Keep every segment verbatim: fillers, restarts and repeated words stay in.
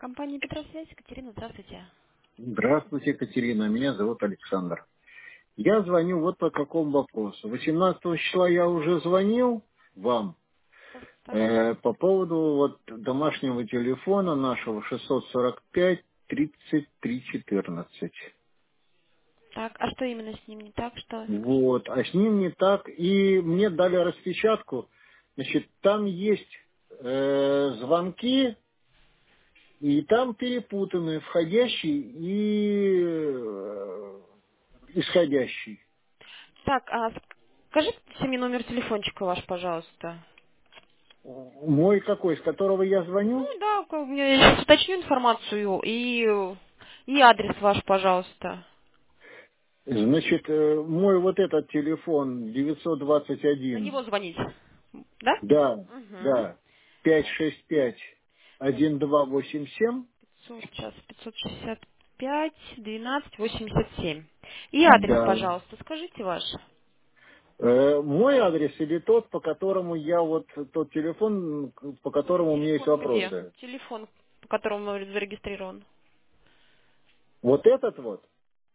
Компания Петросвязь, Екатерина, здравствуйте. Здравствуйте, Екатерина. Меня зовут Александр. Я звоню вот по какому вопросу. восемнадцатого числа я уже звонил вам Так, э, по поводу вот домашнего телефона нашего шестьсот сорок пять тридцать три четырнадцать. так, а что именно с ним не так, что скажите? Вот, а с ним не так. И мне дали распечатку. Значит, там есть э, звонки, и там перепутаны входящий и э, исходящий. Так, а скажите мне номер телефончика ваш, пожалуйста. Мой какой, с которого я звоню? Ну да, у меня я сейчас уточню информацию и, и адрес ваш, пожалуйста. Значит, э, мой вот этот телефон На девятьсот двадцать один, него звонить. Да? да, Угу. да, пятьсот Так, шестьдесят пять пять один два восемь семь, пятьсот, сейчас пятьсот шестьдесят пять двенадцать восемьдесят семь. И адрес, да. пожалуйста, скажите ваш. Э, Мой адрес или тот, по которому я вот, тот телефон, по которому у меня есть Телефон где? вопросы. Телефон, по которому зарегистрирован. Вот этот вот.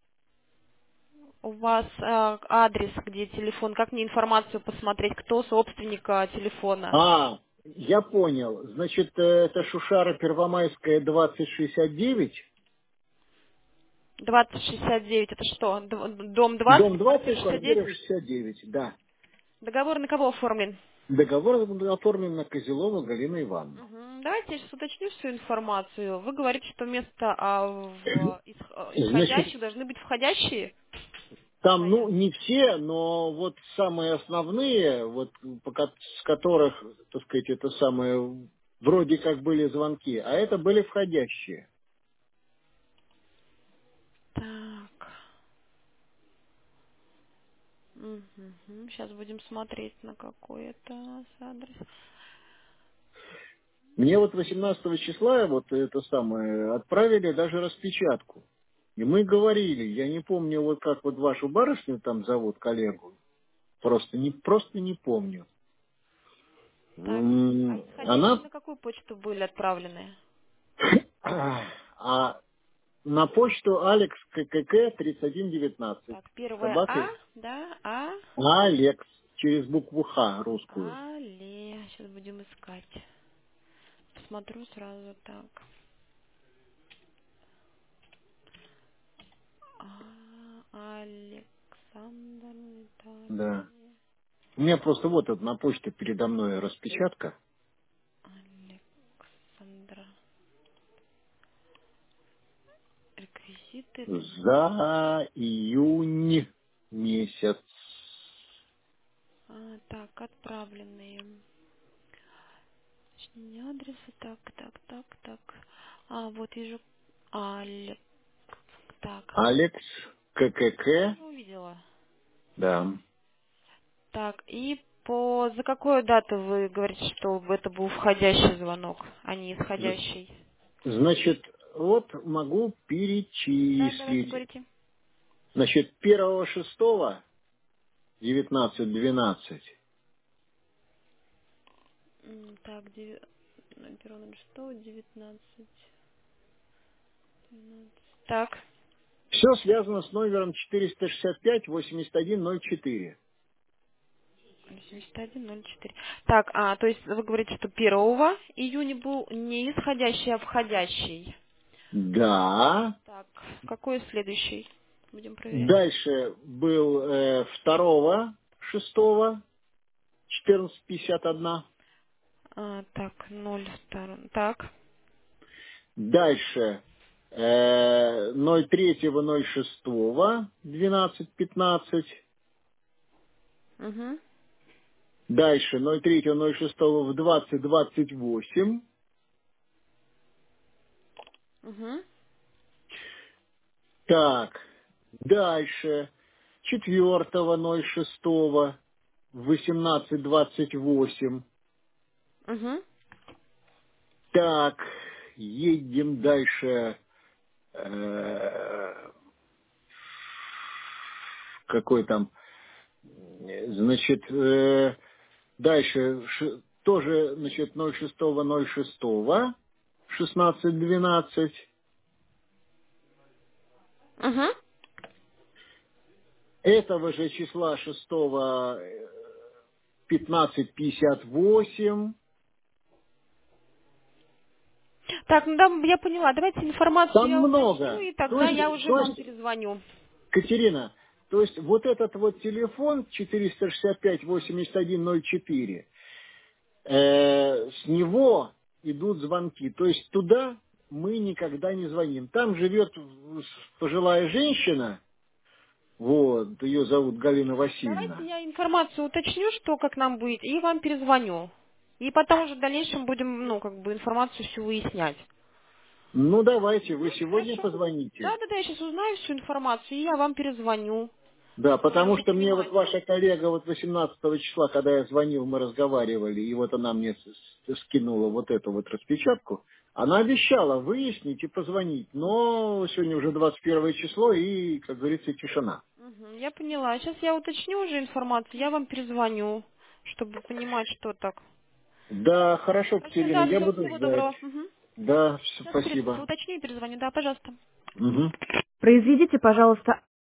У вас э, адрес, где телефон, как мне информацию посмотреть, кто собственник э, телефона? А, я понял. Значит, э, это Шушара Первомайская двадцать шестьдесят девять, двадцать шестьдесят девять, это что? Д- Дом дом двадцать, квартира двадцать, шестьдесят девять? квартира шестьдесят девять, да. Договор на кого оформлен? Договор был оформлен на Козелову Галину Ивановну. Мгм. Давайте я сейчас уточню всю информацию. Вы говорите, что вместо а, в исх- э, Значит, исходящих должны быть входящие там, ну, стоять. не все, но вот самые основные, вот по ко- с которых, так сказать, это самые, вроде как были звонки, а это были входящие. Так. Сейчас будем смотреть, на какой это адрес. Мне вот восемнадцатого числа вот это самое отправили даже распечатку. И мы говорили, я не помню, вот как вот вашу барышню там зовут, коллегу, просто не, просто не помню. Так, а М, исходящие Она, на какую почту были отправлены? а на почту Алекс ККК тридцать один девятнадцать. Так, первое А, Собака да, А, Алекс через букву Х русскую. Але. Сейчас будем искать. Посмотрю сразу так. А, Александр Да. Витальевич. У меня просто вот это на почте передо мной распечатка. Александра. Реквизиты. За июнь месяц. А, так, отправленные. Уточнение адреса. Так, так, так, так. А, вот вижу. Алекс. Так, Алекс я ККК. уже увидела. Да. Так, и по за какую дату вы говорите, что это был входящий звонок, а не З- исходящий? Значит, вот могу Так, давайте перечислить. говорите. Значит, первого шестого девятнадцать двенадцать. М, Так, деви- на первого ноль шестого, девятнадцать, двенадцать. Так, Все связано с номером четыреста шестьдесят пять восемьдесят один ноль четыре. восемьдесят один ноль четыре. Так, а, то есть вы говорите, что первого июня был не исходящий, а входящий. Да. Так, какой следующий? Будем проверять. Дальше был э, второго шестого четырнадцать пятьдесят один. А, так, ноль два. Так. Дальше э, ноль третьего ноль шестого двенадцать пятнадцать. Угу. Дальше ноль третьего ноль шестого в двадцать двадцать восемь. Угу. Так, дальше четвертого ноль шестого в восемнадцать двадцать восемь. Угу. Так, едем дальше. Э, какой там, э, значит, э, дальше ш- тоже, значит, ноль шестого ноль шестого. шестнадцать двенадцать. Угу. Этого же числа шестого пятнадцать пятьдесят восемь. Так, ну да, я поняла. Давайте информацию Там я уточню, много. и То тогда я есть, уже то вам есть, перезвоню. Катерина, то есть вот этот вот телефон четыреста шестьдесят пять восемьдесят один ноль четыре, э, с него идут звонки. То есть туда мы никогда не звоним. Там живет пожилая женщина, вот, ее зовут Галина Давайте Васильевна. я информацию уточню, что как нам будет, и вам перезвоню. И потом уже в дальнейшем будем, ну, как бы информацию всю выяснять. Ну давайте, вы Мгм, сегодня хорошо. Да, позвоните. да, да, я сейчас узнаю всю информацию, и я вам перезвоню, Да, чтобы потому вы что мне вот понимали. ваша коллега вот восемнадцатого числа, когда я звонил, мы разговаривали, и вот она мне с- с- скинула вот эту вот распечатку, она обещала выяснить и позвонить, но сегодня уже двадцать первое число, и, как говорится, тишина. Мгм, я поняла. Сейчас я уточню уже информацию, я вам перезвоню, чтобы понимать, что так. Да, хорошо, Хорошо, Катерина, да, я все, буду всего ждать. доброго. Мгм. Да, Сейчас спасибо. уточню и перезвоню, да, пожалуйста. Мгм. Произведите, пожалуйста,